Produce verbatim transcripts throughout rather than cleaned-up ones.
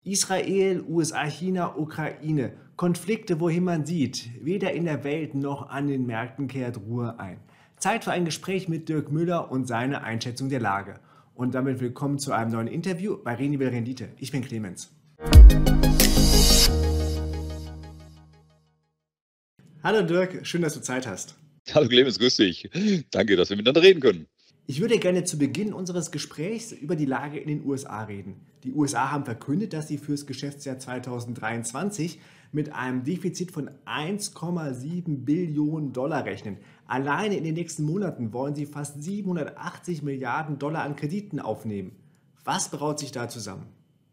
Israel, U S A, China, Ukraine. Konflikte, wohin man sieht. Weder in der Welt noch an den Märkten kehrt Ruhe ein. Zeit für ein Gespräch mit Dirk Müller und seine Einschätzung der Lage. Und damit willkommen zu einem neuen Interview bei Renibel Rendite. Ich bin Clemens. Hallo Dirk, schön, dass du Zeit hast. Hallo Clemens, grüß dich. Danke, dass wir miteinander reden können. Ich würde gerne zu Beginn unseres Gesprächs über die Lage in den U S A reden. Die U S A haben verkündet, dass sie fürs Geschäftsjahr zweitausenddreiundzwanzig mit einem Defizit von eins Komma sieben Billionen Dollar rechnen. Alleine in den nächsten Monaten wollen sie fast siebenhundertachtzig Milliarden Dollar an Krediten aufnehmen. Was braut sich da zusammen?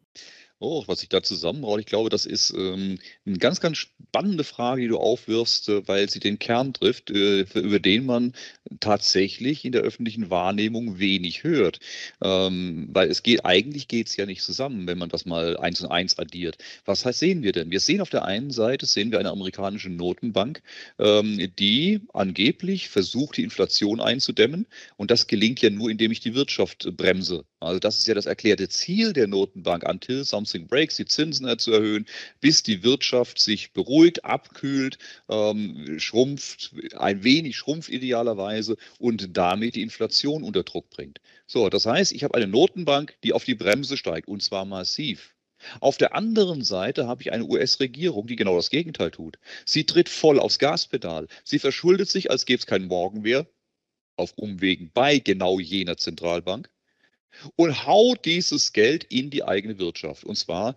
Oh, was sich da zusammenbraut, ich glaube, das ist ähm, eine ganz, ganz spannende Frage, die du aufwirfst, äh, weil sie den Kern trifft, äh, für- über den man tatsächlich in der öffentlichen Wahrnehmung wenig hört. Ähm, weil es geht, eigentlich geht es ja nicht zusammen, wenn man das mal eins und eins addiert. Was heißt, sehen wir denn? Wir sehen auf der einen Seite, sehen wir eine amerikanische Notenbank, ähm, die angeblich versucht, die Inflation einzudämmen. Und das gelingt ja nur, indem ich die Wirtschaft äh, bremse. Also das ist ja das erklärte Ziel der Notenbank, until something breaks, die Zinsen zu erhöhen, bis die Wirtschaft sich beruhigt, abkühlt, ähm, schrumpft, ein wenig schrumpft idealerweise und damit die Inflation unter Druck bringt. So, das heißt, ich habe eine Notenbank, die auf die Bremse steigt und zwar massiv. Auf der anderen Seite habe ich eine U S-Regierung, die genau das Gegenteil tut. Sie tritt voll aufs Gaspedal. Sie verschuldet sich, als gäbe es keinen Morgen mehr, auf Umwegen bei genau jener Zentralbank und haut dieses Geld in die eigene Wirtschaft. Und zwar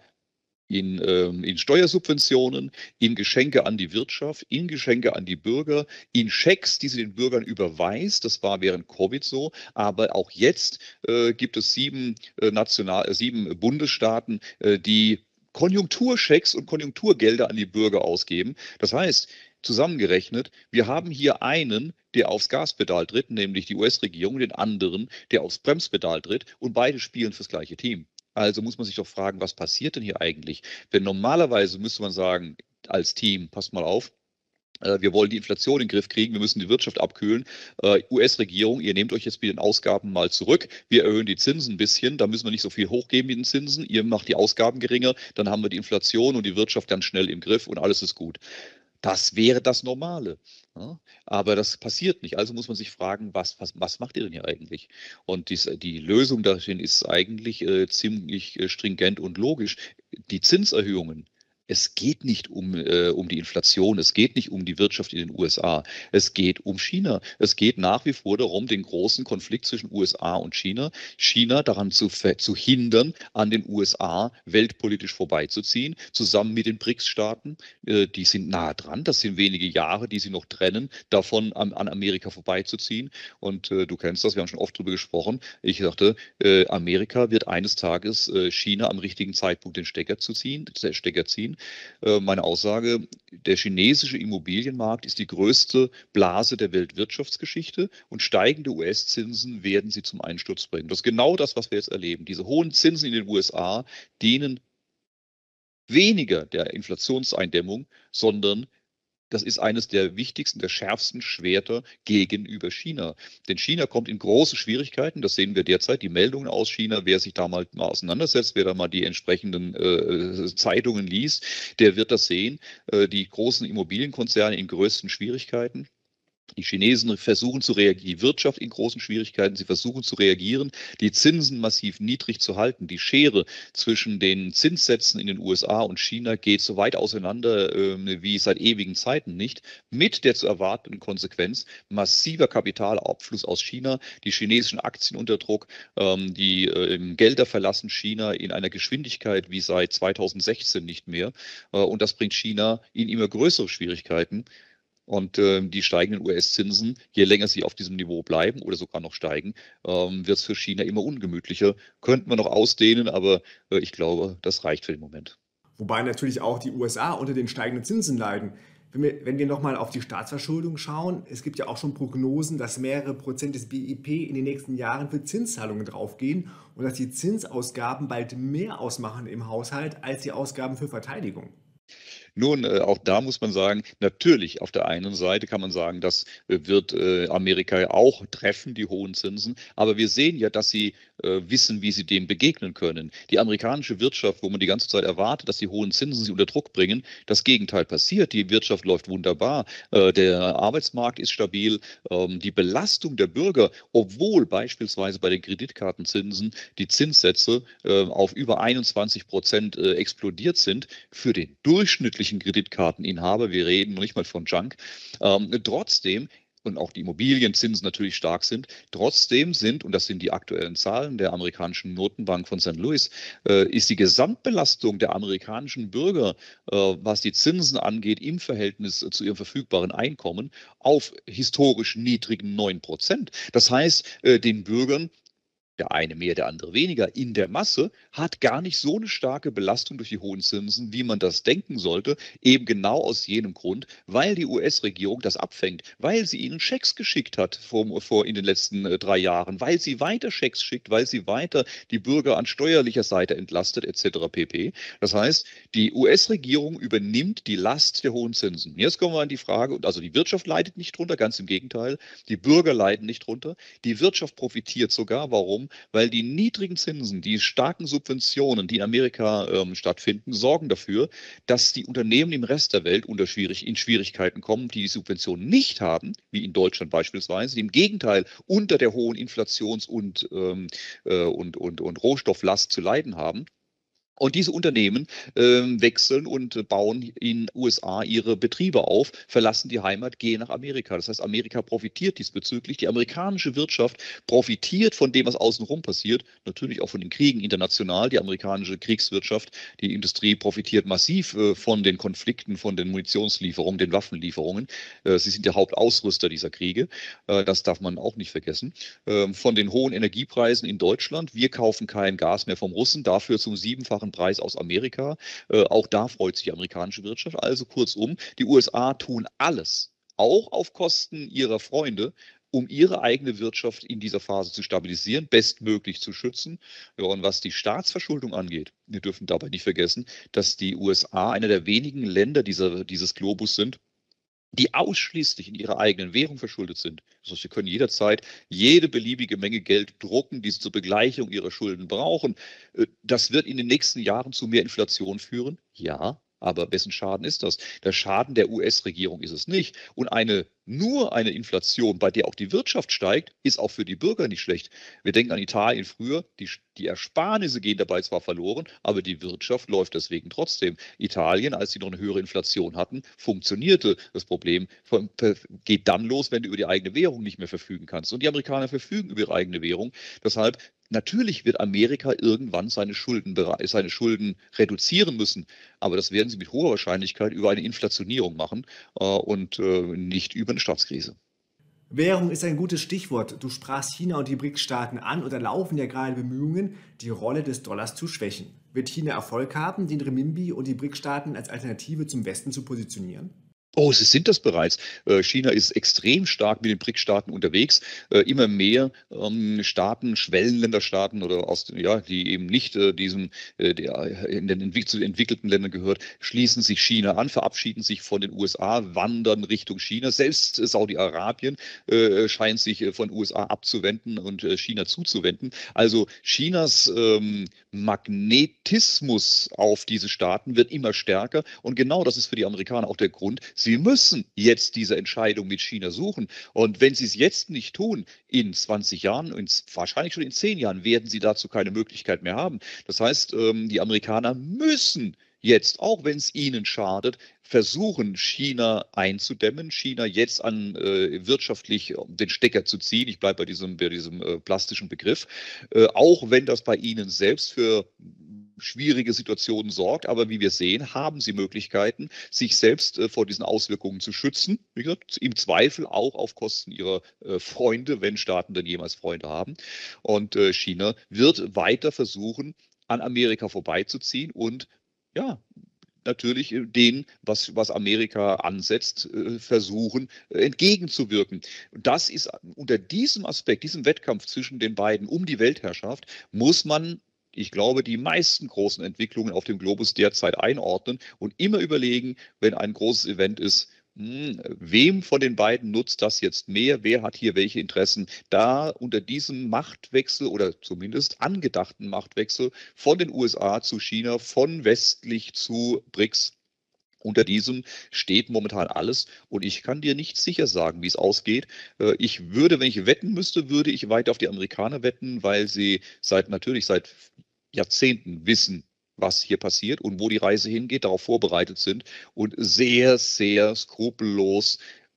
in, ähm, in Steuersubventionen, in Geschenke an die Wirtschaft, in Geschenke an die Bürger, in Schecks, die sie den Bürgern überweist. Das war während Covid so. Aber auch jetzt äh, gibt es sieben, äh, National, äh, sieben Bundesstaaten, äh, die Konjunkturschecks und Konjunkturgelder an die Bürger ausgeben. Das heißt, zusammengerechnet, wir haben hier einen, der aufs Gaspedal tritt, nämlich die U S-Regierung, den anderen, der aufs Bremspedal tritt und beide spielen fürs gleiche Team. Also muss man sich doch fragen, was passiert denn hier eigentlich? Denn normalerweise müsste man sagen, als Team, passt mal auf, äh, wir wollen die Inflation in den Griff kriegen, wir müssen die Wirtschaft abkühlen. Äh, U S-Regierung, ihr nehmt euch jetzt mit den Ausgaben mal zurück. Wir erhöhen die Zinsen ein bisschen, da müssen wir nicht so viel hochgeben mit den Zinsen. Ihr macht die Ausgaben geringer, dann haben wir die Inflation und die Wirtschaft ganz schnell im Griff und alles ist gut. Das wäre das Normale. Ja, aber das passiert nicht. Also muss man sich fragen, was, was, was macht ihr denn hier eigentlich? Und dies, die Lösung darin ist eigentlich äh, ziemlich äh, stringent und logisch. Die Zinserhöhungen. Es geht nicht um, äh, um die Inflation, es geht nicht um die Wirtschaft in den U S A, es geht um China. Es geht nach wie vor darum, den großen Konflikt zwischen U S A und China, China daran zu, zu hindern, an den U S A weltpolitisch vorbeizuziehen, zusammen mit den BRICS-Staaten. Äh, die sind nah dran, das sind wenige Jahre, die sie noch trennen, davon an, an Amerika vorbeizuziehen. Und äh, du kennst das, wir haben schon oft darüber gesprochen. Ich sagte, äh, Amerika wird eines Tages äh, China am richtigen Zeitpunkt den Stecker zu ziehen, den Stecker ziehen. Äh, meine Aussage, der chinesische Immobilienmarkt ist die größte Blase der Weltwirtschaftsgeschichte und steigende U S-Zinsen werden sie zum Einsturz bringen. Das ist genau das, was wir jetzt erleben. Diese hohen Zinsen in den U S A dienen weniger der Inflationseindämmung, sondern das ist eines der wichtigsten, der schärfsten Schwerter gegenüber China. Denn China kommt in große Schwierigkeiten, das sehen wir derzeit, die Meldungen aus China, wer sich da mal, mal auseinandersetzt, wer da mal die entsprechenden äh, Zeitungen liest, der wird das sehen. Äh, die großen Immobilienkonzerne in größten Schwierigkeiten. Die Chinesen versuchen zu reagieren, die Wirtschaft in großen Schwierigkeiten, sie versuchen zu reagieren, die Zinsen massiv niedrig zu halten. Die Schere zwischen den Zinssätzen in den U S A und China geht so weit auseinander äh, wie seit ewigen Zeiten nicht, mit der zu erwartenden Konsequenz massiver Kapitalabfluss aus China, die chinesischen Aktien unter Druck, ähm, die äh, Gelder verlassen China in einer Geschwindigkeit wie seit zweitausendsechzehn nicht mehr. Äh, und das bringt China in immer größere Schwierigkeiten. Und äh, die steigenden U S-Zinsen, je länger sie auf diesem Niveau bleiben oder sogar noch steigen, ähm, wird es für China immer ungemütlicher. Könnten wir noch ausdehnen, aber äh, ich glaube, das reicht für den Moment. Wobei natürlich auch die U S A unter den steigenden Zinsen leiden. Wenn wir, wenn wir nochmal auf die Staatsverschuldung schauen, es gibt ja auch schon Prognosen, dass mehrere Prozent des B I P in den nächsten Jahren für Zinszahlungen draufgehen und dass die Zinsausgaben bald mehr ausmachen im Haushalt als die Ausgaben für Verteidigung. Nun, äh, auch da muss man sagen, natürlich, auf der einen Seite kann man sagen, das äh, wird äh, Amerika ja auch treffen, die hohen Zinsen. Aber wir sehen ja, dass sie äh, wissen, wie sie dem begegnen können. Die amerikanische Wirtschaft, wo man die ganze Zeit erwartet, dass die hohen Zinsen sie unter Druck bringen, das Gegenteil passiert. Die Wirtschaft läuft wunderbar. Äh, der Arbeitsmarkt ist stabil. Ähm, die Belastung der Bürger, obwohl beispielsweise bei den Kreditkartenzinsen die Zinssätze äh, auf über einundzwanzig Prozent äh, explodiert sind, für den durchschnittlichen Kreditkarteninhaber, wir reden noch nicht mal von Junk, ähm, trotzdem und auch die Immobilienzinsen natürlich stark sind. Trotzdem sind, und das sind die aktuellen Zahlen der amerikanischen Notenbank von Sankt Louis, äh, ist die Gesamtbelastung der amerikanischen Bürger, äh, was die Zinsen angeht, im Verhältnis zu ihrem verfügbaren Einkommen auf historisch niedrigen neun Prozent. Das heißt, äh, den Bürgern, der eine mehr, der andere weniger, in der Masse hat gar nicht so eine starke Belastung durch die hohen Zinsen, wie man das denken sollte, eben genau aus jenem Grund, weil die U S-Regierung das abfängt, weil sie ihnen Schecks geschickt hat vor, vor in den letzten äh, drei Jahren, weil sie weiter Schecks schickt, weil sie weiter die Bürger an steuerlicher Seite entlastet, et cetera pp. Das heißt, die U S-Regierung übernimmt die Last der hohen Zinsen. Jetzt kommen wir an die Frage, also die Wirtschaft leidet nicht drunter, ganz im Gegenteil, die Bürger leiden nicht drunter, die Wirtschaft profitiert sogar. Warum? Weil die niedrigen Zinsen, die starken Subventionen, die in Amerika ähm, stattfinden, sorgen dafür, dass die Unternehmen im Rest der Welt unter schwierig, in Schwierigkeiten kommen, die die Subventionen nicht haben, wie in Deutschland beispielsweise, die im Gegenteil unter der hohen Inflations- und, ähm, äh, und, und, und Rohstofflast zu leiden haben. Und diese Unternehmen ähm, wechseln und äh, bauen in U S A ihre Betriebe auf, verlassen die Heimat, gehen nach Amerika. Das heißt, Amerika profitiert diesbezüglich. Die amerikanische Wirtschaft profitiert von dem, was außenrum passiert. Natürlich auch von den Kriegen international. Die amerikanische Kriegswirtschaft, die Industrie profitiert massiv äh, von den Konflikten, von den Munitionslieferungen, den Waffenlieferungen. Äh, sie sind der Hauptausrüster dieser Kriege. Äh, das darf man auch nicht vergessen. Äh, von den hohen Energiepreisen in Deutschland. Wir kaufen kein Gas mehr vom Russen, dafür zum siebenfachen Preis aus Amerika. Äh, auch da freut sich die amerikanische Wirtschaft. Also kurzum, die U S A tun alles, auch auf Kosten ihrer Freunde, um ihre eigene Wirtschaft in dieser Phase zu stabilisieren, bestmöglich zu schützen. Ja, und was die Staatsverschuldung angeht, wir dürfen dabei nicht vergessen, dass die U S A einer der wenigen Länder dieser, dieses Globus sind, die ausschließlich in ihrer eigenen Währung verschuldet sind. Das heißt, sie können jederzeit jede beliebige Menge Geld drucken, die sie zur Begleichung ihrer Schulden brauchen. Äh, Das wird in den nächsten Jahren zu mehr Inflation führen. Ja, aber wessen Schaden ist das? Der Schaden der U S-Regierung ist es nicht. Und eine, nur eine Inflation, bei der auch die Wirtschaft steigt, ist auch für die Bürger nicht schlecht. Wir denken an Italien früher, die, die Ersparnisse gehen dabei zwar verloren, aber die Wirtschaft läuft deswegen trotzdem. Italien, als sie noch eine höhere Inflation hatten, funktionierte. Das Problem von, geht dann los, wenn du über die eigene Währung nicht mehr verfügen kannst. Und die Amerikaner verfügen über ihre eigene Währung. Deshalb, natürlich wird Amerika irgendwann seine Schulden, seine Schulden reduzieren müssen. Aber das werden sie mit hoher Wahrscheinlichkeit über eine Inflationierung machen äh, und äh, nicht über eine Staatskrise. Währung ist ein gutes Stichwort. Du sprachst China und die B R I C-Staaten an und da laufen ja gerade Bemühungen, die Rolle des Dollars zu schwächen. Wird China Erfolg haben, den Renminbi und die B R I C-Staaten als Alternative zum Westen zu positionieren? Oh, sie sind das bereits. Äh, China ist extrem stark mit den B R I C-Staaten unterwegs. Äh, Immer mehr ähm, Staaten, Schwellenländerstaaten oder aus, ja, die eben nicht äh, diesem, äh, der in den entwick zu den entwickelten Ländern gehört, schließen sich China an, verabschieden sich von den U S A, wandern Richtung China. Selbst äh, Saudi-Arabien äh, scheint sich äh, von U S A abzuwenden und äh, China zuzuwenden. Also Chinas ähm, Magnetismus auf diese Staaten wird immer stärker. Und genau das ist für die Amerikaner auch der Grund. Sie müssen jetzt diese Entscheidung mit China suchen. Und wenn sie es jetzt nicht tun, in zwanzig Jahren, in, wahrscheinlich schon in zehn Jahren, werden sie dazu keine Möglichkeit mehr haben. Das heißt, ähm, die Amerikaner müssen jetzt, auch wenn es ihnen schadet, versuchen, China einzudämmen, China jetzt an äh, wirtschaftlich den Stecker zu ziehen. Ich bleibe bei diesem, bei diesem äh, plastischen Begriff, äh, auch wenn das bei ihnen selbst für schwierige Situationen sorgt. Aber wie wir sehen, haben sie Möglichkeiten, sich selbst äh, vor diesen Auswirkungen zu schützen. Wie gesagt, im Zweifel auch auf Kosten ihrer äh, Freunde, wenn Staaten denn jemals Freunde haben. Und äh, China wird weiter versuchen, an Amerika vorbeizuziehen und ja, natürlich denen, was, was Amerika ansetzt, äh, versuchen äh, entgegenzuwirken. Das ist unter diesem Aspekt, diesem Wettkampf zwischen den beiden um die Weltherrschaft, muss man ich glaube, die meisten großen Entwicklungen auf dem Globus derzeit einordnen und immer überlegen, wenn ein großes Event ist, hm, wem von den beiden nutzt das jetzt mehr? Wer hat hier welche Interessen? Da unter diesem Machtwechsel oder zumindest angedachten Machtwechsel von den U S A zu China, von westlich zu BRICS, unter diesem steht momentan alles und ich kann dir nicht sicher sagen, wie es ausgeht. Äh, Ich würde, wenn ich wetten müsste, würde ich weiter auf die Amerikaner wetten, weil sie seit natürlich seit Jahrzehnten wissen, was hier passiert und wo die Reise hingeht, darauf vorbereitet sind und sehr, sehr skrupellos,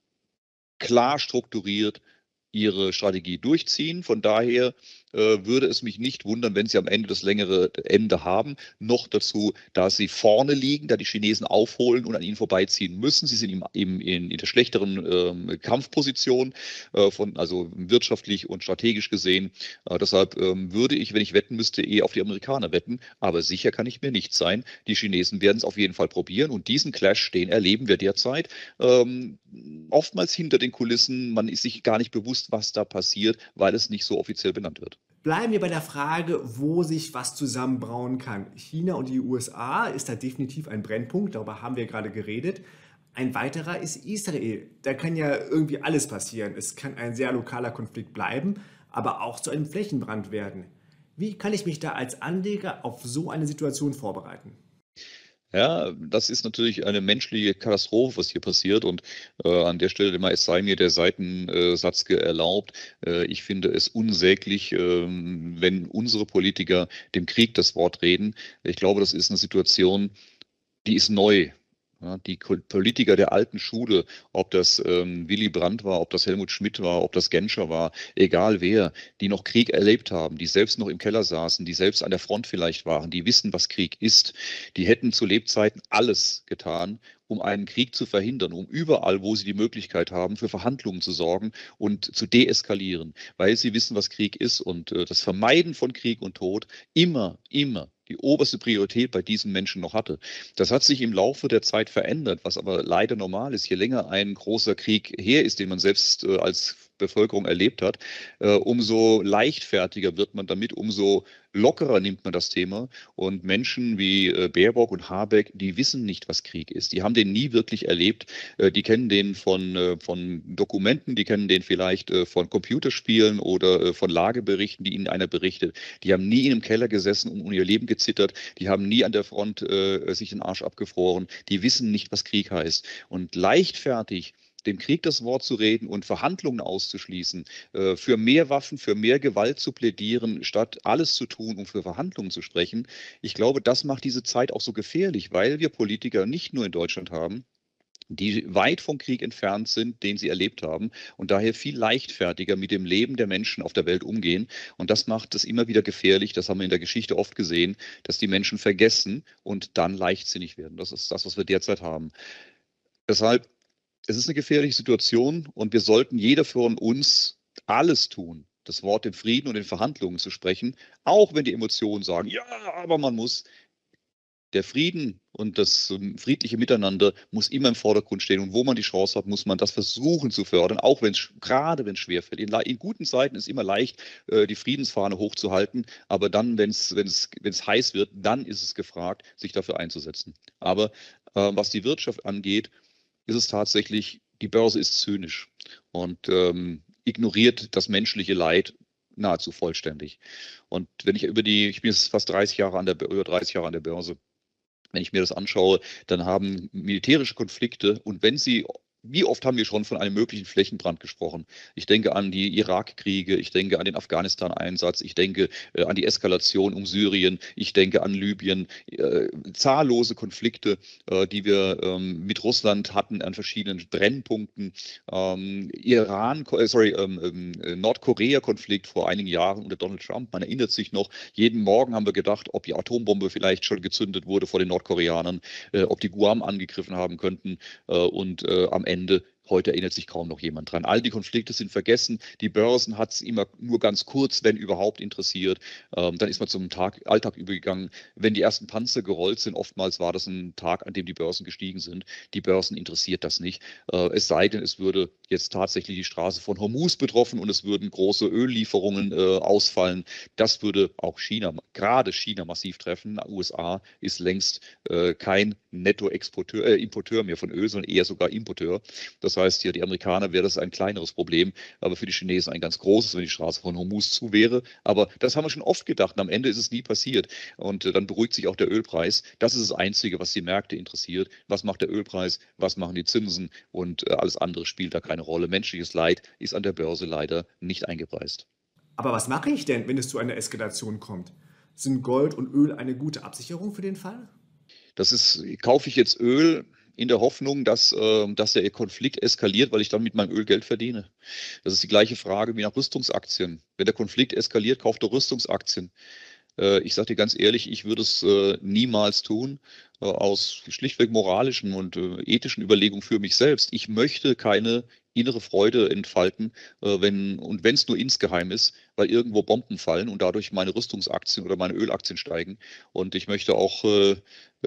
klar strukturiert ihre Strategie durchziehen. Von daher äh, würde es mich nicht wundern, wenn sie am Ende das längere Ende haben. Noch dazu, da sie vorne liegen, da die Chinesen aufholen und an ihnen vorbeiziehen müssen. Sie sind im, im, in, in der schlechteren ähm, Kampfposition, äh, von, also wirtschaftlich und strategisch gesehen. Äh, deshalb ähm, würde ich, wenn ich wetten müsste, eher auf die Amerikaner wetten. Aber sicher kann ich mir nicht sein. Die Chinesen werden es auf jeden Fall probieren. Und diesen Clash, den erleben wir derzeit. Ähm, oftmals hinter den Kulissen. Man ist sich gar nicht bewusst, was da passiert, weil es nicht so offiziell benannt wird. Bleiben wir bei der Frage, wo sich was zusammenbrauen kann. China und die U S A ist da definitiv ein Brennpunkt, darüber haben wir gerade geredet. Ein weiterer ist Israel. Da kann ja irgendwie alles passieren. Es kann ein sehr lokaler Konflikt bleiben, aber auch zu einem Flächenbrand werden. Wie kann ich mich da als Anleger auf so eine Situation vorbereiten? Ja, das ist natürlich eine menschliche Katastrophe, was hier passiert. Und äh, an der Stelle mal, es sei mir der Seitensatz ge- erlaubt. Äh, ich finde es unsäglich, ähm, wenn unsere Politiker dem Krieg das Wort reden. Ich glaube, das ist eine Situation, die ist neu. Ja, die Ko- Politiker der alten Schule, ob das ähm, Willy Brandt war, ob das Helmut Schmidt war, ob das Genscher war, egal wer, die noch Krieg erlebt haben, die selbst noch im Keller saßen, die selbst an der Front vielleicht waren, die wissen, was Krieg ist, die hätten zu Lebzeiten alles getan, um einen Krieg zu verhindern, um überall, wo sie die Möglichkeit haben, für Verhandlungen zu sorgen und zu deeskalieren, weil sie wissen, was Krieg ist und äh, das Vermeiden von Krieg und Tod immer, immer die oberste Priorität bei diesen Menschen noch hatte. Das hat sich im Laufe der Zeit verändert, was aber leider normal ist. Je länger ein großer Krieg her ist, den man selbst äh, als Bevölkerung erlebt hat, äh, umso leichtfertiger wird man damit, umso lockerer nimmt man das Thema. Und Menschen wie äh, Baerbock und Habeck, die wissen nicht, was Krieg ist. Die haben den nie wirklich erlebt. Äh, die kennen den von, äh, von Dokumenten, die kennen den vielleicht äh, von Computerspielen oder äh, von Lageberichten, die ihnen einer berichtet. Die haben nie in einem Keller gesessen und um ihr Leben gezittert. Die haben nie an der Front äh, sich den Arsch abgefroren. Die wissen nicht, was Krieg heißt. Und leichtfertig dem Krieg das Wort zu reden und Verhandlungen auszuschließen, äh, für mehr Waffen, für mehr Gewalt zu plädieren, statt alles zu tun, um für Verhandlungen zu sprechen. Ich glaube, das macht diese Zeit auch so gefährlich, weil wir Politiker nicht nur in Deutschland haben, die weit vom Krieg entfernt sind, den sie erlebt haben und daher viel leichtfertiger mit dem Leben der Menschen auf der Welt umgehen. Und das macht es immer wieder gefährlich, das haben wir in der Geschichte oft gesehen, dass die Menschen vergessen und dann leichtsinnig werden. Das ist das, was wir derzeit haben. Deshalb, es ist eine gefährliche Situation und wir sollten jeder von uns alles tun, das Wort im Frieden und in Verhandlungen zu sprechen, auch wenn die Emotionen sagen, ja, aber man muss. Der Frieden und das ähm, friedliche Miteinander muss immer im Vordergrund stehen. Und wo man die Chance hat, muss man das versuchen zu fördern, auch wenn es, gerade wenn es schwerfällt. In, in guten Zeiten ist immer leicht, äh, die Friedensfahne hochzuhalten. Aber dann, wenn es, wenn es, wenn es heiß wird, dann ist es gefragt, sich dafür einzusetzen. Aber äh, was die Wirtschaft angeht, ist es tatsächlich, die Börse ist zynisch und ähm, ignoriert das menschliche Leid nahezu vollständig. Und wenn ich über die, ich bin jetzt fast dreißig Jahre an der, über dreißig Jahre an der Börse, wenn ich mir das anschaue, dann haben militärische Konflikte und wenn sie, wie oft haben wir schon von einem möglichen Flächenbrand gesprochen? Ich denke an die Irakkriege, ich denke an den Afghanistan-Einsatz, ich denke äh, an die Eskalation um Syrien, ich denke an Libyen, äh, zahllose Konflikte, äh, die wir ähm, mit Russland hatten an verschiedenen Brennpunkten. Ähm, Iran, äh, sorry, ähm, äh, Nordkorea-Konflikt vor einigen Jahren unter Donald Trump, man erinnert sich noch, jeden Morgen haben wir gedacht, ob die Atombombe vielleicht schon gezündet wurde vor den Nordkoreanern, äh, ob die Guam angegriffen haben könnten äh, und äh, am Ende Heute erinnert sich kaum noch jemand dran. All die Konflikte sind vergessen. Die Börsen hat es immer nur ganz kurz, wenn überhaupt, interessiert. Ähm, dann ist man zum Tag, Alltag übergegangen. Wenn die ersten Panzer gerollt sind, oftmals war das ein Tag, an dem die Börsen gestiegen sind. Die Börsen interessiert das nicht. Äh, es sei denn, es würde jetzt tatsächlich die Straße von Hormuz betroffen und es würden große Öllieferungen äh, ausfallen. Das würde auch China, gerade China massiv treffen. U S A ist längst äh, kein Nettoexporteur, äh, Importeur mehr von Öl, sondern eher sogar Importeur. Das heißt, hier die Amerikaner wäre das ein kleineres Problem, aber für die Chinesen ein ganz großes, wenn die Straße von Hormuz zu wäre. Aber das haben wir schon oft gedacht und am Ende ist es nie passiert. Und äh, dann beruhigt sich auch der Ölpreis. Das ist das Einzige, was die Märkte interessiert. Was macht der Ölpreis? Was machen die Zinsen? Und äh, alles andere spielt da keine Rolle. Menschliches Leid ist an der Börse leider nicht eingepreist. Aber was mache ich denn, wenn es zu einer Eskalation kommt? Sind Gold und Öl eine gute Absicherung für den Fall? Das ist, kaufe ich jetzt Öl in der Hoffnung, dass, äh, dass der Konflikt eskaliert, weil ich dann mit meinem Öl Geld verdiene. Das ist die gleiche Frage wie nach Rüstungsaktien. Wenn der Konflikt eskaliert, kauft er Rüstungsaktien. Äh, ich sage dir ganz ehrlich, ich würde es äh, niemals tun, äh, aus schlichtweg moralischen und äh, ethischen Überlegungen für mich selbst. Ich möchte keine innere Freude entfalten, äh, wenn, und wenn es nur insgeheim ist, weil irgendwo Bomben fallen und dadurch meine Rüstungsaktien oder meine Ölaktien steigen. Und ich möchte auch äh,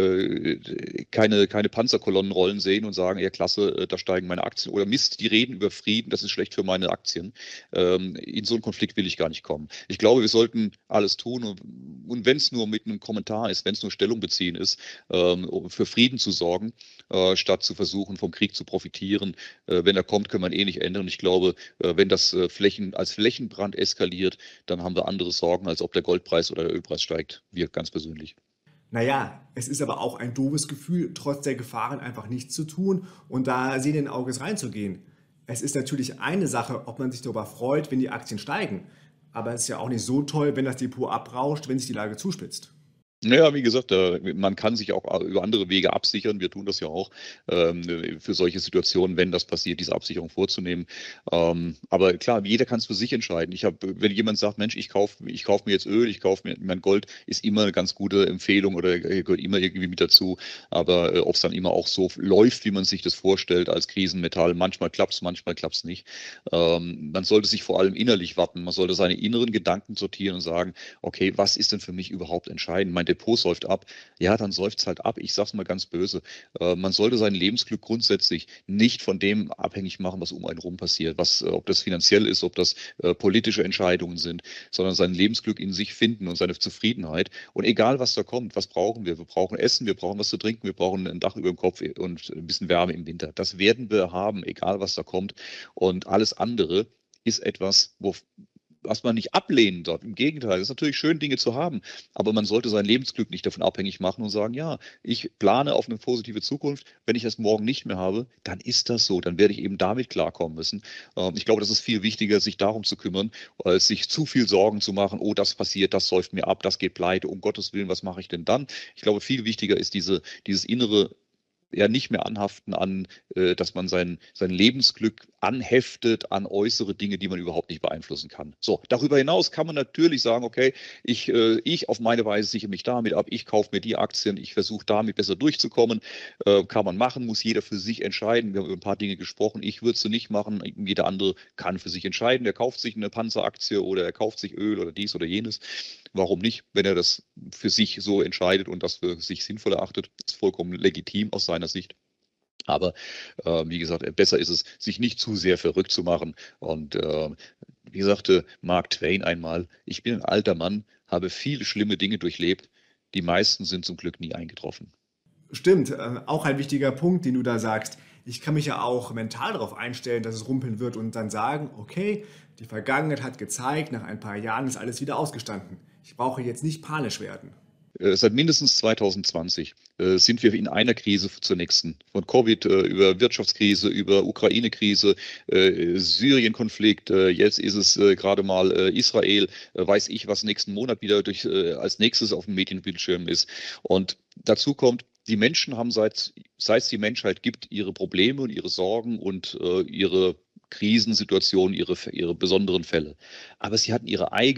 äh, keine, keine Panzerkolonnen rollen sehen und sagen, ja klasse, äh, da steigen meine Aktien. Oder Mist, die reden über Frieden, das ist schlecht für meine Aktien. Ähm, in so einen Konflikt will ich gar nicht kommen. Ich glaube, wir sollten alles tun und, und wenn es nur mit einem Kommentar ist, wenn es nur Stellung beziehen ist, ähm, um für Frieden zu sorgen, äh, statt zu versuchen, vom Krieg zu profitieren. Äh, wenn er kommt, können wir ihn eh nicht ändern. Und ich glaube, äh, wenn das äh, Flächen, als Flächenbrand eskaliert, dann haben wir andere Sorgen, als ob der Goldpreis oder der Ölpreis steigt. Wir ganz persönlich. Naja, es ist aber auch ein doofes Gefühl, trotz der Gefahren einfach nichts zu tun und da sehenden Auges reinzugehen. Es ist natürlich eine Sache, ob man sich darüber freut, wenn die Aktien steigen. Aber es ist ja auch nicht so toll, wenn das Depot abrauscht, wenn sich die Lage zuspitzt. Naja, wie gesagt, äh, man kann sich auch a- über andere Wege absichern. Wir tun das ja auch, ähm, für solche Situationen, wenn das passiert, diese Absicherung vorzunehmen. Ähm, aber klar, jeder kann es für sich entscheiden. Ich habe, wenn jemand sagt, Mensch, ich kaufe ich kauf mir jetzt Öl, ich kaufe mir mein Gold, ist immer eine ganz gute Empfehlung oder äh, gehört immer irgendwie mit dazu. Aber äh, ob es dann immer auch so läuft, wie man sich das vorstellt als Krisenmetall, manchmal klappt es, manchmal klappt es nicht. Ähm, man sollte sich vor allem innerlich wappnen. Man sollte seine inneren Gedanken sortieren und sagen, okay, was ist denn für mich überhaupt entscheidend? Mein Depot säuft ab, ja, dann säuft es halt ab. Ich sage es mal ganz böse. Äh, man sollte sein Lebensglück grundsätzlich nicht von dem abhängig machen, was um einen rum passiert, was, äh, ob das finanziell ist, ob das äh, politische Entscheidungen sind, sondern sein Lebensglück in sich finden und seine Zufriedenheit. Und egal, was da kommt, was brauchen wir? Wir brauchen Essen, wir brauchen was zu trinken, wir brauchen ein Dach über dem Kopf und ein bisschen Wärme im Winter. Das werden wir haben, egal was da kommt. Und alles andere ist etwas, wo was man nicht ablehnen darf. Im Gegenteil, es ist natürlich schön, Dinge zu haben, aber man sollte sein Lebensglück nicht davon abhängig machen und sagen, ja, ich plane auf eine positive Zukunft. Wenn ich das morgen nicht mehr habe, dann ist das so. Dann werde ich eben damit klarkommen müssen. Ähm, Ich glaube, das ist viel wichtiger, sich darum zu kümmern, als sich zu viel Sorgen zu machen, oh, das passiert, das säuft mir ab, das geht pleite, um Gottes Willen, was mache ich denn dann? Ich glaube, viel wichtiger ist diese, dieses innere ja nicht mehr anhaften an, äh, dass man sein, sein Lebensglück anheftet an äußere Dinge, die man überhaupt nicht beeinflussen kann. So, darüber hinaus kann man natürlich sagen, okay, ich, äh, ich auf meine Weise sichere mich damit ab, ich kaufe mir die Aktien, ich versuche damit besser durchzukommen. Äh, kann man machen, muss jeder für sich entscheiden. Wir haben über ein paar Dinge gesprochen. Ich würde es so nicht machen. Jeder andere kann für sich entscheiden. Der kauft sich eine Panzeraktie oder er kauft sich Öl oder dies oder jenes. Warum nicht, wenn er das für sich so entscheidet und das für sich sinnvoll erachtet, ist vollkommen legitim aus seiner Sicht. Aber äh, wie gesagt, besser ist es, sich nicht zu sehr verrückt zu machen. Und äh, wie sagte Mark Twain einmal, ich bin ein alter Mann, habe viele schlimme Dinge durchlebt. Die meisten sind zum Glück nie eingetroffen. Stimmt, äh, auch ein wichtiger Punkt, den du da sagst. Ich kann mich ja auch mental darauf einstellen, dass es rumpeln wird und dann sagen, okay, die Vergangenheit hat gezeigt, nach ein paar Jahren ist alles wieder ausgestanden. Ich brauche jetzt nicht panisch werden. Äh, Seit mindestens zwanzig zwanzig äh, sind wir in einer Krise zur nächsten. Von Covid äh, über Wirtschaftskrise, über Ukraine-Krise, äh, Syrien-Konflikt, äh, jetzt ist es äh, gerade mal äh, Israel, äh, weiß ich, was nächsten Monat wieder durch, äh, als nächstes auf dem Medienbildschirm ist. Und dazu kommt, die Menschen haben seit, seit es die Menschheit gibt, ihre Probleme und ihre Sorgen und äh, ihre Krisensituationen, ihre, ihre besonderen Fälle. Aber sie hatten ihre eigenen.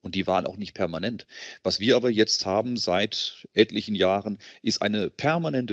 Und die waren auch nicht permanent. Was wir aber jetzt haben seit etlichen Jahren, ist eine permanente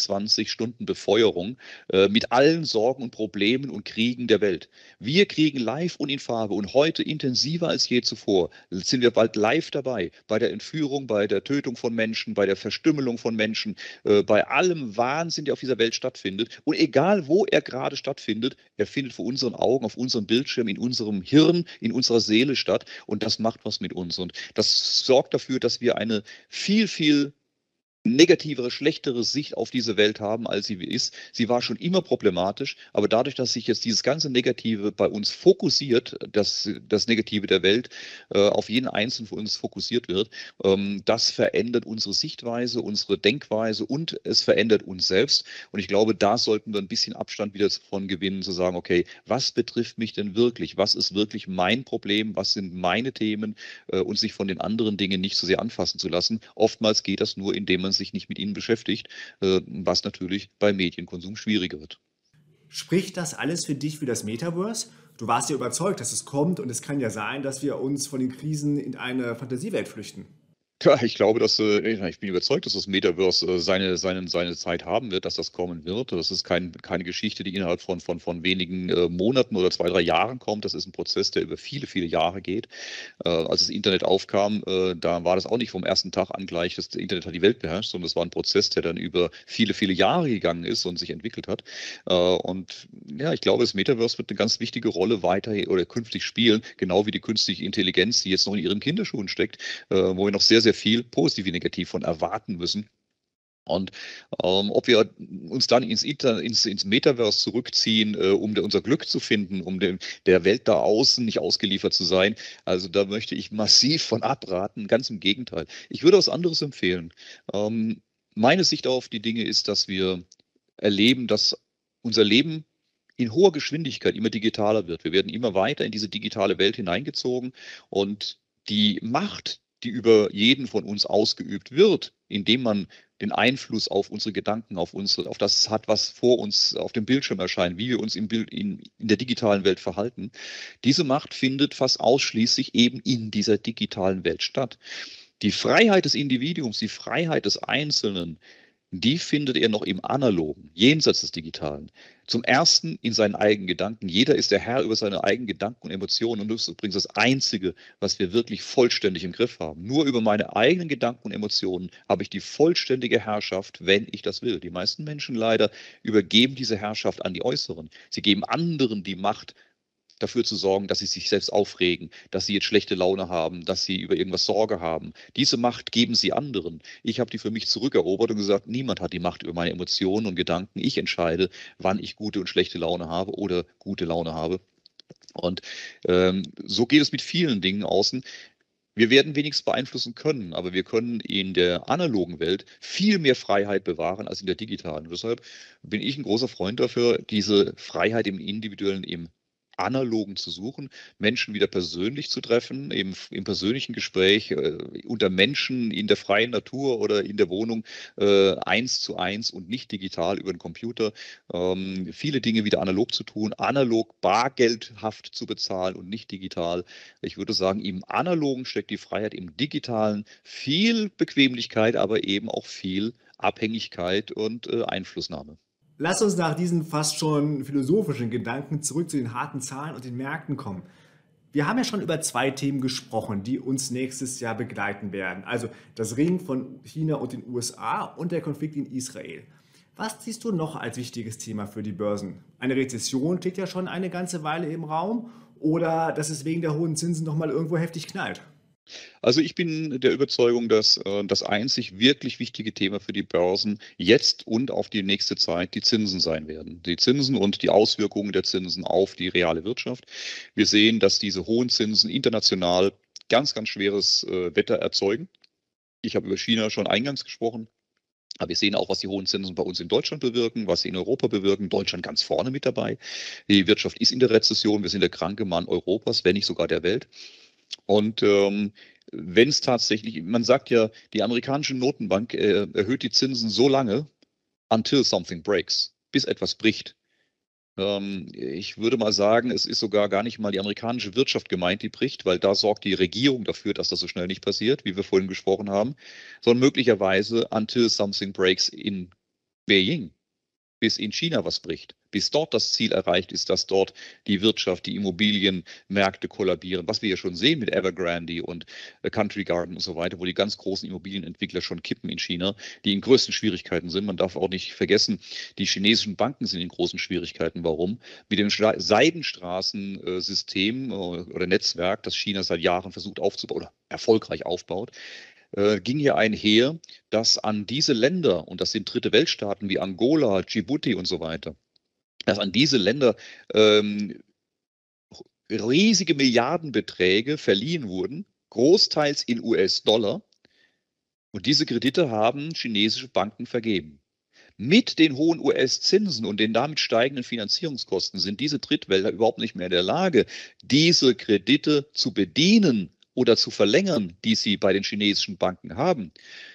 vierundzwanzig-Stunden-Befeuerung äh, mit allen Sorgen und Problemen und Kriegen der Welt. Wir kriegen live und in Farbe und heute intensiver als je zuvor sind wir bald live dabei bei der Entführung, bei der Tötung von Menschen, bei der Verstümmelung von Menschen, äh, bei allem Wahnsinn, der auf dieser Welt stattfindet. Und egal, wo er gerade stattfindet, er findet vor unseren Augen, auf unserem Bildschirm, in unserem Hirn, in unserer Seele statt. Und das macht was mit uns. Und das sorgt dafür, dass wir eine viel, viel negativere, schlechtere Sicht auf diese Welt haben, als sie ist. Sie war schon immer problematisch, aber dadurch, dass sich jetzt dieses ganze Negative bei uns fokussiert, das, das Negative der Welt äh, auf jeden Einzelnen von uns fokussiert wird, ähm, das verändert unsere Sichtweise, unsere Denkweise und es verändert uns selbst. Und ich glaube, da sollten wir ein bisschen Abstand wieder davon gewinnen, zu sagen, okay, was betrifft mich denn wirklich? Was ist wirklich mein Problem? Was sind meine Themen? Äh, und sich von den anderen Dingen nicht so sehr anfassen zu lassen. Oftmals geht das nur, indem man sich nicht mit ihnen beschäftigt, äh, was natürlich bei Medienkonsum schwieriger wird. Spricht das alles für dich für das Metaverse? Du warst ja überzeugt, dass es kommt und es kann ja sein, dass wir uns von den Krisen in eine Fantasiewelt flüchten. Ja, ich glaube, dass äh, ich bin überzeugt, dass das Metaverse äh, seine, seine, seine Zeit haben wird, dass das kommen wird. Das ist kein, keine Geschichte, die innerhalb von, von, von wenigen äh, Monaten oder zwei, drei Jahren kommt. Das ist ein Prozess, der über viele, viele Jahre geht. Äh, als das Internet aufkam, äh, da war das auch nicht vom ersten Tag an gleich, das Internet hat die Welt beherrscht, sondern es war ein Prozess, der dann über viele, viele Jahre gegangen ist und sich entwickelt hat. Äh, und ja, ich glaube, das Metaverse wird eine ganz wichtige Rolle weiter oder künftig spielen, genau wie die künstliche Intelligenz, die jetzt noch in ihren Kinderschuhen steckt, äh, wo wir noch sehr, sehr viel positiv wie negativ von erwarten müssen. Und ähm, ob wir uns dann ins, Inter, ins, ins Metaverse zurückziehen, äh, um de, unser Glück zu finden, um dem, der Welt da außen nicht ausgeliefert zu sein, also da möchte ich massiv von abraten. Ganz im Gegenteil. Ich würde was anderes empfehlen. Ähm, meine Sicht auf die Dinge ist, dass wir erleben, dass unser Leben in hoher Geschwindigkeit immer digitaler wird. Wir werden immer weiter in diese digitale Welt hineingezogen und die Macht, die über jeden von uns ausgeübt wird, indem man den Einfluss auf unsere Gedanken, auf unsere, auf das hat, was vor uns auf dem Bildschirm erscheint, wie wir uns im Bild, in, in der digitalen Welt verhalten. Diese Macht findet fast ausschließlich eben in dieser digitalen Welt statt. Die Freiheit des Individuums, die Freiheit des Einzelnen, die findet er noch im Analogen, jenseits des Digitalen. Zum Ersten in seinen eigenen Gedanken. Jeder ist der Herr über seine eigenen Gedanken und Emotionen und das ist übrigens das Einzige, was wir wirklich vollständig im Griff haben. Nur über meine eigenen Gedanken und Emotionen habe ich die vollständige Herrschaft, wenn ich das will. Die meisten Menschen leider übergeben diese Herrschaft an die Äußeren. Sie geben anderen die Macht, dafür zu sorgen, dass sie sich selbst aufregen, dass sie jetzt schlechte Laune haben, dass sie über irgendwas Sorge haben. Diese Macht geben sie anderen. Ich habe die für mich zurückerobert und gesagt, niemand hat die Macht über meine Emotionen und Gedanken. Ich entscheide, wann ich gute und schlechte Laune habe oder gute Laune habe. Und ähm, so geht es mit vielen Dingen außen. Wir werden wenigstens beeinflussen können, aber wir können in der analogen Welt viel mehr Freiheit bewahren als in der digitalen. Und deshalb bin ich ein großer Freund dafür, diese Freiheit im Individuellen, im Analogen zu suchen, Menschen wieder persönlich zu treffen, im, im persönlichen Gespräch, äh, unter Menschen in der freien Natur oder in der Wohnung, äh, eins zu eins und nicht digital über den Computer. Ähm, viele Dinge wieder analog zu tun, analog bargeldhaft zu bezahlen und nicht digital. Ich würde sagen, im Analogen steckt die Freiheit, im Digitalen viel Bequemlichkeit, aber eben auch viel Abhängigkeit und äh, Einflussnahme. Lass uns nach diesen fast schon philosophischen Gedanken zurück zu den harten Zahlen und den Märkten kommen. Wir haben ja schon über zwei Themen gesprochen, die uns nächstes Jahr begleiten werden. Also das Ringen von China und den U S A und der Konflikt in Israel. Was siehst du noch als wichtiges Thema für die Börsen? Eine Rezession steht ja schon eine ganze Weile im Raum oder dass es wegen der hohen Zinsen noch mal irgendwo heftig knallt? Also ich bin der Überzeugung, dass äh, das einzig wirklich wichtige Thema für die Börsen jetzt und auf die nächste Zeit die Zinsen sein werden. Die Zinsen und die Auswirkungen der Zinsen auf die reale Wirtschaft. Wir sehen, dass diese hohen Zinsen international ganz, ganz schweres äh, Wetter erzeugen. Ich habe über China schon eingangs gesprochen. Aber wir sehen auch, was die hohen Zinsen bei uns in Deutschland bewirken, was sie in Europa bewirken. Deutschland ganz vorne mit dabei. Die Wirtschaft ist in der Rezession. Wir sind der kranke Mann Europas, wenn nicht sogar der Welt. Und ähm, wenn es tatsächlich, man sagt ja, die amerikanische Notenbank äh, erhöht die Zinsen so lange, until something breaks, bis etwas bricht. Ähm, ich würde mal sagen, es ist sogar gar nicht mal die amerikanische Wirtschaft gemeint, die bricht, weil da sorgt die Regierung dafür, dass das so schnell nicht passiert, wie wir vorhin gesprochen haben, sondern möglicherweise until something breaks in Beijing, bis in China was bricht, bis dort das Ziel erreicht ist, dass dort die Wirtschaft, die Immobilienmärkte kollabieren, was wir ja schon sehen mit Evergrande und äh, Country Garden und so weiter, wo die ganz großen Immobilienentwickler schon kippen in China, die in größten Schwierigkeiten sind. Man darf auch nicht vergessen, die chinesischen Banken sind in großen Schwierigkeiten. Warum? Mit dem Seidenstraßensystem oder Netzwerk, das China seit Jahren versucht aufzubauen oder erfolgreich aufbaut, äh, ging hier einher, dass an diese Länder, und das sind dritte Weltstaaten wie Angola, Djibouti und so weiter, dass an diese Länder ähm, riesige Milliardenbeträge verliehen wurden, großteils in U S-Dollar. Und diese Kredite haben chinesische Banken vergeben. Mit den hohen U S-Zinsen und den damit steigenden Finanzierungskosten sind diese Drittwälder überhaupt nicht mehr in der Lage, diese Kredite zu bedienen oder zu verlängern, die sie bei den chinesischen Banken haben.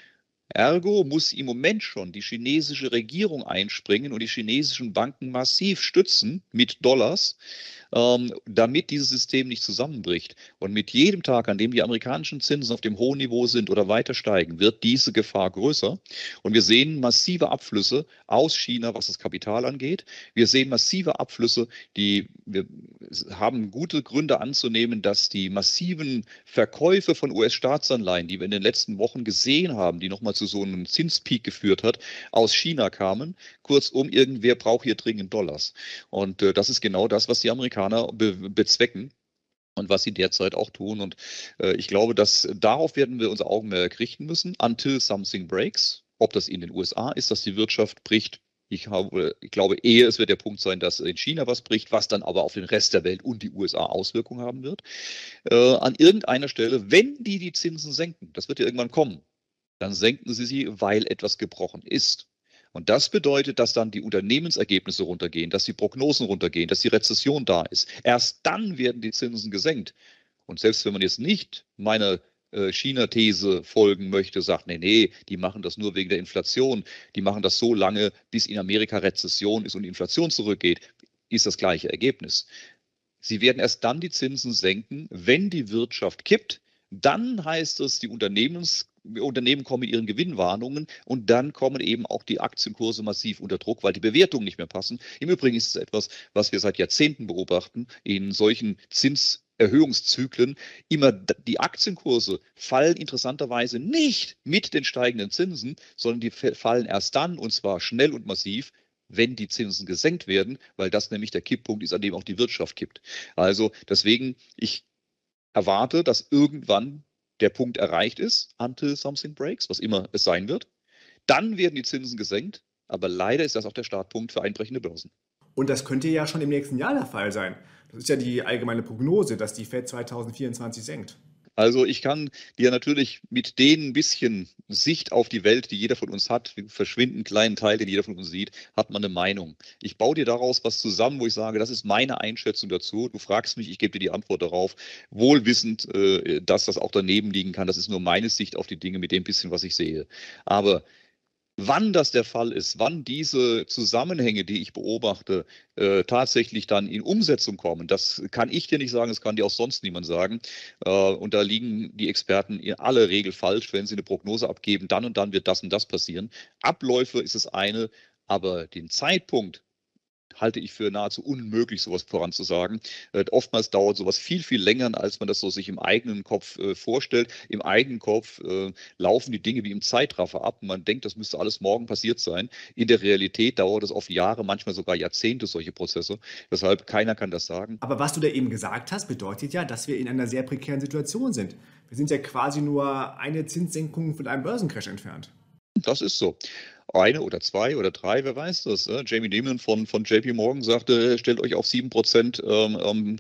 Ergo muss im Moment schon die chinesische Regierung einspringen und die chinesischen Banken massiv stützen mit Dollars, ähm, damit dieses System nicht zusammenbricht. Und mit jedem Tag, an dem die amerikanischen Zinsen auf dem hohen Niveau sind oder weiter steigen, wird diese Gefahr größer. Und wir sehen massive Abflüsse aus China, was das Kapital angeht. Wir sehen massive Abflüsse, die wir haben gute Gründe anzunehmen, dass die massiven Verkäufe von U S-Staatsanleihen, die wir in den letzten Wochen gesehen haben, die nochmal zu so einem Zinspeak geführt hat, aus China kamen. Kurzum, irgendwer braucht hier dringend Dollars. Und äh, das ist genau das, was die Amerikaner be bezwecken. Und was sie derzeit auch tun. Und äh, ich glaube, dass darauf werden wir unser Augenmerk richten müssen, until something breaks. Ob das in den U S A ist, dass die Wirtschaft bricht. Ich, habe, ich glaube eher, es wird der Punkt sein, dass in China was bricht, was dann aber auf den Rest der Welt und die U S A Auswirkungen haben wird. Äh, an irgendeiner Stelle, wenn die die Zinsen senken, das wird ja irgendwann kommen, dann senken sie sie, weil etwas gebrochen ist. Und das bedeutet, dass dann die Unternehmensergebnisse runtergehen, dass die Prognosen runtergehen, dass die Rezession da ist. Erst dann werden die Zinsen gesenkt. Und selbst wenn man jetzt nicht meiner äh, China-These folgen möchte, sagt, nee, nee, die machen das nur wegen der Inflation, die machen das so lange, bis in Amerika Rezession ist und die Inflation zurückgeht, ist das gleiche Ergebnis. Sie werden erst dann die Zinsen senken, wenn die Wirtschaft kippt. Dann heißt es, die Unternehmens Unternehmen kommen mit ihren Gewinnwarnungen und dann kommen eben auch die Aktienkurse massiv unter Druck, weil die Bewertungen nicht mehr passen. Im Übrigen ist es etwas, was wir seit Jahrzehnten beobachten in solchen Zinserhöhungszyklen. Immer die Aktienkurse fallen interessanterweise nicht mit den steigenden Zinsen, sondern die fallen erst dann und zwar schnell und massiv, wenn die Zinsen gesenkt werden, weil das nämlich der Kipppunkt ist, an dem auch die Wirtschaft kippt. Also deswegen, ich erwarte, dass irgendwann der Punkt erreicht ist, until something breaks, was immer es sein wird. Dann werden die Zinsen gesenkt, aber leider ist das auch der Startpunkt für einbrechende Börsen. Und das könnte ja schon im nächsten Jahr der Fall sein. Das ist ja die allgemeine Prognose, dass die Fed zwanzig vierundzwanzig senkt. Also ich kann dir natürlich mit den bisschen Sicht auf die Welt, die jeder von uns hat, den verschwindend kleinen Teil, den jeder von uns sieht, hat man eine Meinung. Ich baue dir daraus was zusammen, wo ich sage, das ist meine Einschätzung dazu. Du fragst mich, ich gebe dir die Antwort darauf, wohlwissend, äh, dass das auch daneben liegen kann. Das ist nur meine Sicht auf die Dinge mit dem bisschen, was ich sehe. Aber wann das der Fall ist, wann diese Zusammenhänge, die ich beobachte, äh, tatsächlich dann in Umsetzung kommen, das kann ich dir nicht sagen, das kann dir auch sonst niemand sagen. Äh, und da liegen die Experten in aller Regel falsch, wenn sie eine Prognose abgeben, dann und dann wird das und das passieren. Abläufe ist das eine, aber den Zeitpunkt halte ich für nahezu unmöglich, sowas voranzusagen. Äh, oftmals dauert sowas viel, viel länger, als man das so sich im eigenen Kopf äh, vorstellt. Im eigenen Kopf äh, laufen die Dinge wie im Zeitraffer ab. Man denkt, das müsste alles morgen passiert sein. In der Realität dauert es oft Jahre, manchmal sogar Jahrzehnte, solche Prozesse. Deshalb, keiner kann das sagen. Aber was du da eben gesagt hast, bedeutet ja, dass wir in einer sehr prekären Situation sind. Wir sind ja quasi nur eine Zinssenkung von einem Börsencrash entfernt. Das ist so. Eine oder zwei oder drei, wer weiß das. Äh? Jamie Dimon von, von J P Morgan sagte, stellt euch auf sieben Prozent ähm,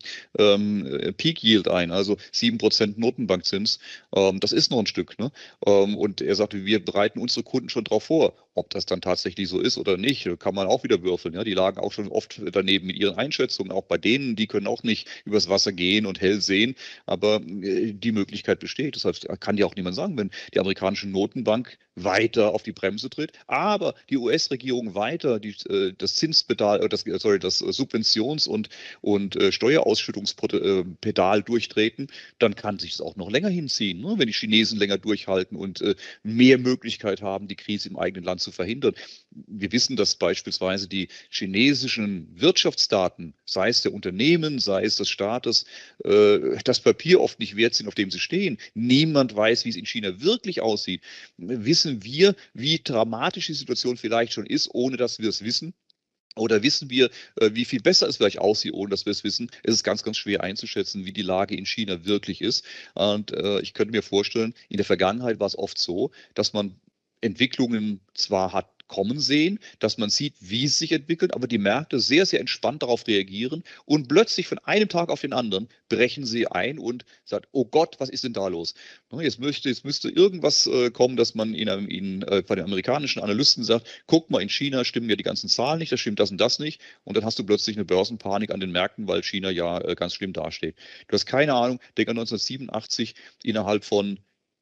ähm, Peak Yield ein, also sieben Prozent Notenbankzins. Ähm, das ist noch ein Stück. Ne? Ähm, und er sagte, wir bereiten unsere Kunden schon darauf vor. Ob das dann tatsächlich so ist oder nicht, kann man auch wieder würfeln. Ja, die lagen auch schon oft daneben mit ihren Einschätzungen. Auch bei denen, die können auch nicht übers Wasser gehen und hell sehen. Aber äh, die Möglichkeit besteht. Das heißt, kann ja auch niemand sagen, wenn die amerikanische Notenbank weiter auf die Bremse tritt, aber die U S-Regierung weiter die, äh, das Zinspedal, äh, das, sorry, das Subventions- und, und äh, Steuerausschüttungspedal durchtreten, dann kann sich das auch noch länger hinziehen, ne? Wenn die Chinesen länger durchhalten und äh, mehr Möglichkeit haben, die Krise im eigenen Land zu verhindern. Wir wissen, dass beispielsweise die chinesischen Wirtschaftsdaten, sei es der Unternehmen, sei es des Staates, äh, das Papier oft nicht wert sind, auf dem sie stehen. Niemand weiß, wie es in China wirklich aussieht. Wissen wir, wie dramatisch die Situation vielleicht schon ist, ohne dass wir es wissen? Oder wissen wir, äh, wie viel besser es vielleicht aussieht, ohne dass wir es wissen? Es ist ganz, ganz schwer einzuschätzen, wie die Lage in China wirklich ist. Und äh, ich könnte mir vorstellen, in der Vergangenheit war es oft so, dass man Entwicklungen zwar hat kommen sehen, dass man sieht, wie es sich entwickelt, aber die Märkte sehr, sehr entspannt darauf reagieren und plötzlich von einem Tag auf den anderen brechen sie ein und sagt, oh Gott, was ist denn da los? Jetzt müsste, jetzt müsste irgendwas äh, kommen, dass man in, in, äh, bei den amerikanischen Analysten sagt, guck mal, in China stimmen ja die ganzen Zahlen nicht, da stimmt das und das nicht und dann hast du plötzlich eine Börsenpanik an den Märkten, weil China ja äh, ganz schlimm dasteht. Du hast keine Ahnung, denk an neunzehnhundertsiebenundachtzig, innerhalb von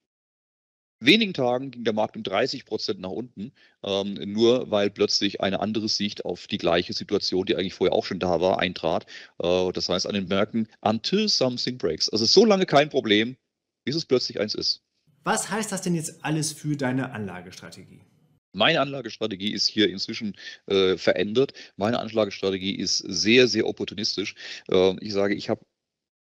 wenigen Tagen ging der Markt um dreißig Prozent nach unten, ähm, nur weil plötzlich eine andere Sicht auf die gleiche Situation, die eigentlich vorher auch schon da war, eintrat. Äh, das heißt an den Märkten, until something breaks. Also so lange kein Problem, bis es plötzlich eins ist. Was heißt das denn jetzt alles für deine Anlagestrategie? Meine Anlagestrategie ist hier inzwischen äh, verändert. Meine Anlagestrategie ist sehr, sehr opportunistisch. Äh, ich sage, ich habe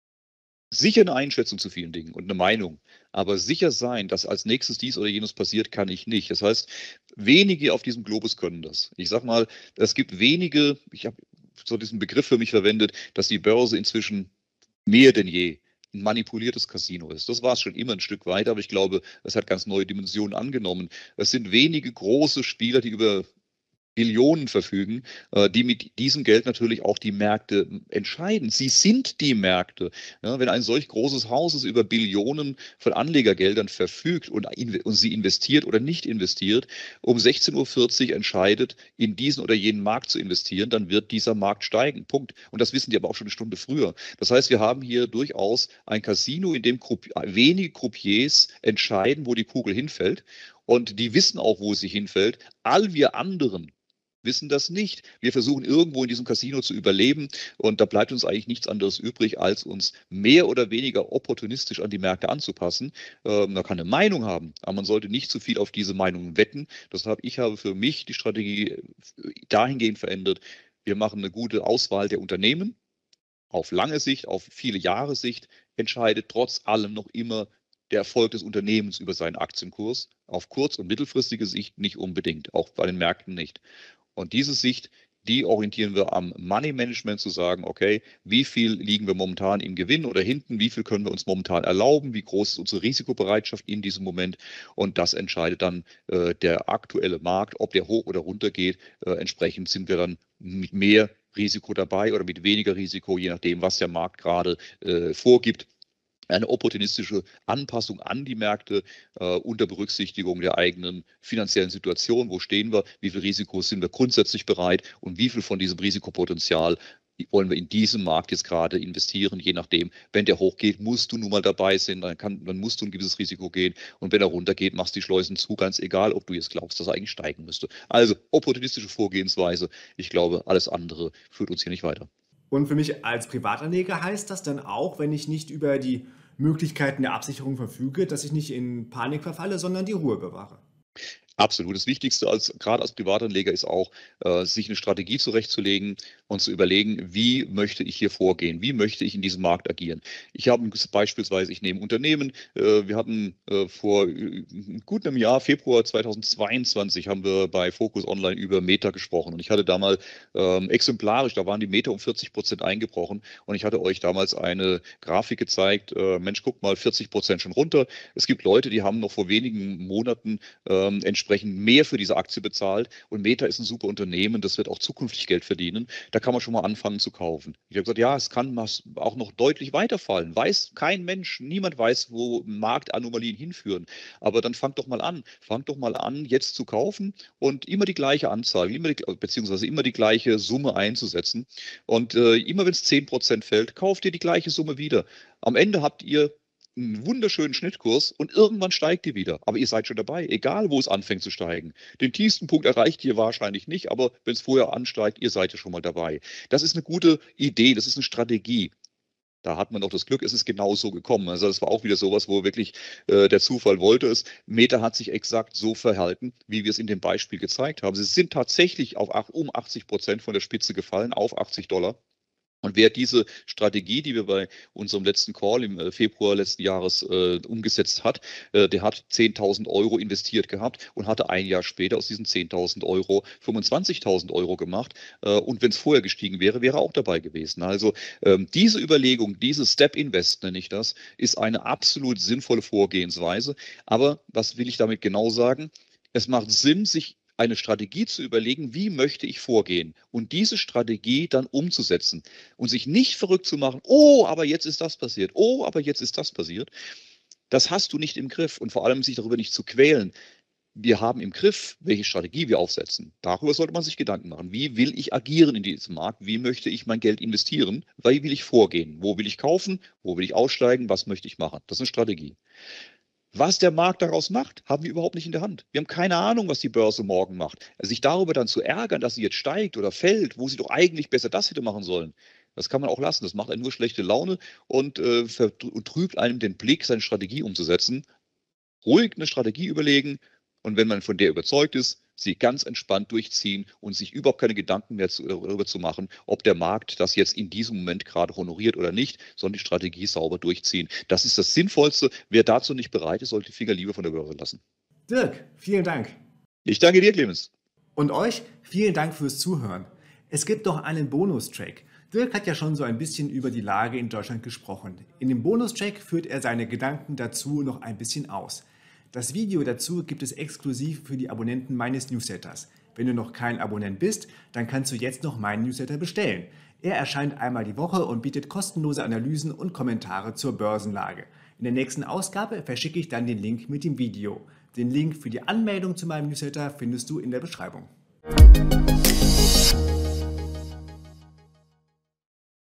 sicher eine Einschätzung zu vielen Dingen und eine Meinung, aber sicher sein, dass als nächstes dies oder jenes passiert, kann ich nicht. Das heißt, wenige auf diesem Globus können das. Ich sage mal, es gibt wenige, ich habe so diesen Begriff für mich verwendet, dass die Börse inzwischen mehr denn je ein manipuliertes Casino ist. Das war es schon immer ein Stück weit, aber ich glaube, es hat ganz neue Dimensionen angenommen. Es sind wenige große Spieler, die über Billionen verfügen, äh, die mit diesem Geld natürlich auch die Märkte entscheiden. Sie sind die Märkte. Ja, wenn ein solch großes Haus über Billionen von Anlegergeldern verfügt und, und sie investiert oder nicht investiert, um sechzehn Uhr vierzig entscheidet, in diesen oder jenen Markt zu investieren, dann wird dieser Markt steigen. Punkt. Und das wissen die aber auch schon eine Stunde früher. Das heißt, wir haben hier durchaus ein Casino, in dem wenige Croupiers entscheiden, wo die Kugel hinfällt. Und die wissen auch, wo sie hinfällt. All wir anderen wissen das nicht. Wir versuchen irgendwo in diesem Casino zu überleben und da bleibt uns eigentlich nichts anderes übrig, als uns mehr oder weniger opportunistisch an die Märkte anzupassen. Ähm, man kann eine Meinung haben, aber man sollte nicht zu viel auf diese Meinungen wetten. Deshalb, ich habe für mich die Strategie dahingehend verändert. Wir machen eine gute Auswahl der Unternehmen. Auf lange Sicht, auf viele Jahre Sicht entscheidet trotz allem noch immer der Erfolg des Unternehmens über seinen Aktienkurs. Auf kurz- und mittelfristige Sicht nicht unbedingt, auch bei den Märkten nicht. Und diese Sicht, die orientieren wir am Money Management, zu sagen, okay, wie viel liegen wir momentan im Gewinn oder hinten, wie viel können wir uns momentan erlauben, wie groß ist unsere Risikobereitschaft in diesem Moment und das entscheidet dann äh, der aktuelle Markt, ob der hoch oder runter geht. Äh, entsprechend sind wir dann mit mehr Risiko dabei oder mit weniger Risiko, je nachdem, was der Markt gerade äh, vorgibt. Eine opportunistische Anpassung an die Märkte äh, unter Berücksichtigung der eigenen finanziellen Situation. Wo stehen wir? Wie viel Risiko sind wir grundsätzlich bereit? Und wie viel von diesem Risikopotenzial wollen wir in diesem Markt jetzt gerade investieren? Je nachdem, wenn der hochgeht, musst du nun mal dabei sein, dann, kann, dann musst du ein gewisses Risiko gehen. Und wenn er runtergeht, machst du die Schleusen zu, ganz egal, ob du jetzt glaubst, dass er eigentlich steigen müsste. Also opportunistische Vorgehensweise. Ich glaube, alles andere führt uns hier nicht weiter. Und für mich als Privatanleger heißt das dann auch, wenn ich nicht über die Möglichkeiten der Absicherung verfüge, dass ich nicht in Panik verfalle, sondern die Ruhe bewahre. Absolut. Das Wichtigste als, gerade als Privatanleger ist auch, äh, sich eine Strategie zurechtzulegen und zu überlegen, wie möchte ich hier vorgehen? Wie möchte ich in diesem Markt agieren? Ich habe beispielsweise, ich nehme Unternehmen, äh, wir hatten äh, vor äh, gut einem Jahr, Februar zweitausendzweiundzwanzig, haben wir bei Focus Online über Meta gesprochen und ich hatte damals ähm, exemplarisch, da waren die Meta um vierzig Prozent eingebrochen und ich hatte euch damals eine Grafik gezeigt, äh, Mensch, guck mal, vierzig Prozent schon runter. Es gibt Leute, die haben noch vor wenigen Monaten ähm, entsprechend entsprechend mehr für diese Aktie bezahlt. Und Meta ist ein super Unternehmen, das wird auch zukünftig Geld verdienen. Da kann man schon mal anfangen zu kaufen. Ich habe gesagt, ja, es kann auch noch deutlich weiterfallen. Weiß kein Mensch, niemand weiß, wo Marktanomalien hinführen. Aber dann fangt doch mal an. Fangt doch mal an, jetzt zu kaufen und immer die gleiche Anzahl, immer die, beziehungsweise immer die gleiche Summe einzusetzen. Und äh, immer wenn es zehn Prozent fällt, kauft ihr die gleiche Summe wieder. Am Ende habt ihr einen wunderschönen Schnittkurs und irgendwann steigt die wieder. Aber ihr seid schon dabei, egal wo es anfängt zu steigen. Den tiefsten Punkt erreicht ihr wahrscheinlich nicht, aber wenn es vorher ansteigt, ihr seid ja schon mal dabei. Das ist eine gute Idee, das ist eine Strategie. Da hat man auch das Glück, es ist genau so gekommen. Also das war auch wieder sowas, wo wirklich äh, der Zufall wollte es. Meta hat sich exakt so verhalten, wie wir es in dem Beispiel gezeigt haben. Sie sind tatsächlich auf um achtzig Prozent von der Spitze gefallen, auf achtzig Dollar. Und wer diese Strategie, die wir bei unserem letzten Call im Februar letzten Jahres äh, umgesetzt hat, äh, der hat zehntausend Euro investiert gehabt und hatte ein Jahr später aus diesen zehntausend Euro fünfundzwanzigtausend Euro gemacht. Äh, und wenn es vorher gestiegen wäre, wäre er auch dabei gewesen. Also ähm, diese Überlegung, dieses Step Invest nenne ich das, ist eine absolut sinnvolle Vorgehensweise. Aber was will ich damit genau sagen? Es macht Sinn, sich eine Strategie zu überlegen, wie möchte ich vorgehen und diese Strategie dann umzusetzen und sich nicht verrückt zu machen, oh, aber jetzt ist das passiert, oh, aber jetzt ist das passiert. Das hast du nicht im Griff und vor allem sich darüber nicht zu quälen. Wir haben im Griff, welche Strategie wir aufsetzen. Darüber sollte man sich Gedanken machen. Wie will ich agieren in diesem Markt? Wie möchte ich mein Geld investieren? Wie will ich vorgehen? Wo will ich kaufen? Wo will ich aussteigen? Was möchte ich machen? Das ist eine Strategie. Was der Markt daraus macht, haben wir überhaupt nicht in der Hand. Wir haben keine Ahnung, was die Börse morgen macht. Also sich darüber dann zu ärgern, dass sie jetzt steigt oder fällt, wo sie doch eigentlich besser das hätte machen sollen, das kann man auch lassen. Das macht einem nur schlechte Laune und, äh, und trübt einem den Blick, seine Strategie umzusetzen. Ruhig eine Strategie überlegen und wenn man von der überzeugt ist, sie ganz entspannt durchziehen und sich überhaupt keine Gedanken mehr zu, darüber zu machen, ob der Markt das jetzt in diesem Moment gerade honoriert oder nicht, sondern die Strategie sauber durchziehen. Das ist das Sinnvollste. Wer dazu nicht bereit ist, sollte die Finger lieber von der Börse lassen. Dirk, vielen Dank. Ich danke dir, Clemens. Und euch vielen Dank fürs Zuhören. Es gibt noch einen Bonustrack. Dirk hat ja schon so ein bisschen über die Lage in Deutschland gesprochen. In dem Bonustrack führt er seine Gedanken dazu noch ein bisschen aus. Das Video dazu gibt es exklusiv für die Abonnenten meines Newsletters. Wenn du noch kein Abonnent bist, dann kannst du jetzt noch meinen Newsletter bestellen. Er erscheint einmal die Woche und bietet kostenlose Analysen und Kommentare zur Börsenlage. In der nächsten Ausgabe verschicke ich dann den Link mit dem Video. Den Link für die Anmeldung zu meinem Newsletter findest du in der Beschreibung.